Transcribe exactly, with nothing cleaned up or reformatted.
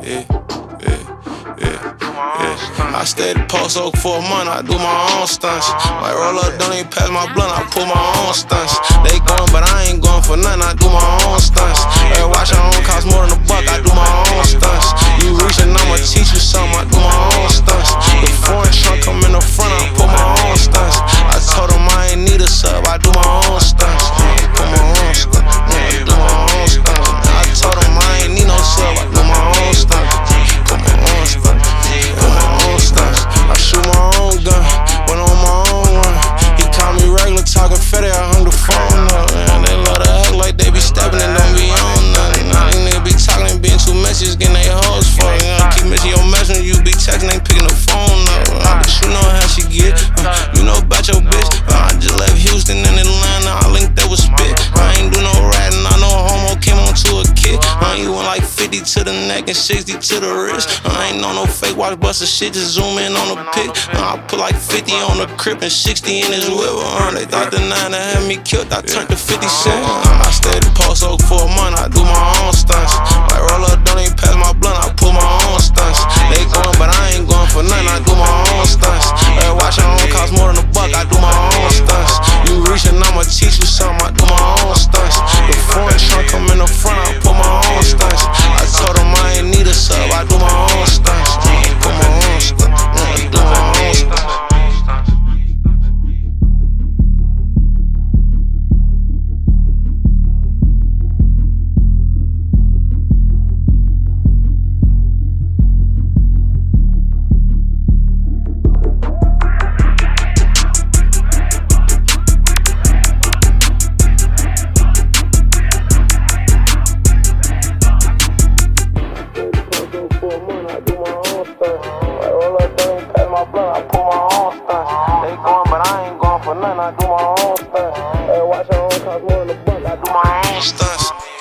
yeah, yeah, yeah, yeah. I stayed at Post Oak for a month, I do my own stunts. Might roll up, don't even pass my blunt, I pull my own stunts. They going, but I ain't going for nothing, I do my own stunts. Hey, watch your own cost more than a buck, I do my own stunts. You reaching, I'ma teach you something, I do my own stunts. The foreign trunk come in the front, I pull my own stunts. I told them I ain't need a sub, I do my own stunts. Put my own stunts, I do my own stunts. I told them I ain't need no sub, I do my own stunts. Put my own stunts, put my own stunts. I shoot my own gun, went on my own run. He called me regular, talking fetty, I hung the phone up. Man, they love to act like they be stepping and don't be on nothing. Nah, these niggas be talking and being too messy, just getting they hoes fucked. Uh, keep missing your message, you be texting, ain't picking the phone up. Uh, but you know how she get, uh, you know about your bitch. Uh, I just left Houston and Atlanta, I linked that with Spit. I ain't do no ratting, I know homo came on to a kid. Uh, you went like fifty to the neck and sixty to the wrist. Uh, I ain't know no fake watch buster shit, just zoom in on the pic. Uh, I put like fifty on the crib and sixty in his whip. Uh, they thought the nine that had me killed, I turned to fifty cent. Uh, I stayed at Post Oak for a month, I do my own stunts. Might roll up, don't even pass my blunt, I pull my own stunts. They going, but I ain't going for nothing, I do my own stunts. Hey, watch your own cost more than a buck, I do my own stunts. You reaching, I'ma teach you something, I do my own stunts. The foreign trunk come in the front, I pull my own stunts. I told them I ain't need a sub, I do my own stunts. Put my own stunts, I do my own stunts. I pull my own stunts. They going, but I ain't going for nothing. I do my own stunts. Hey, watch your own cost more than a buck. I do my own stunts.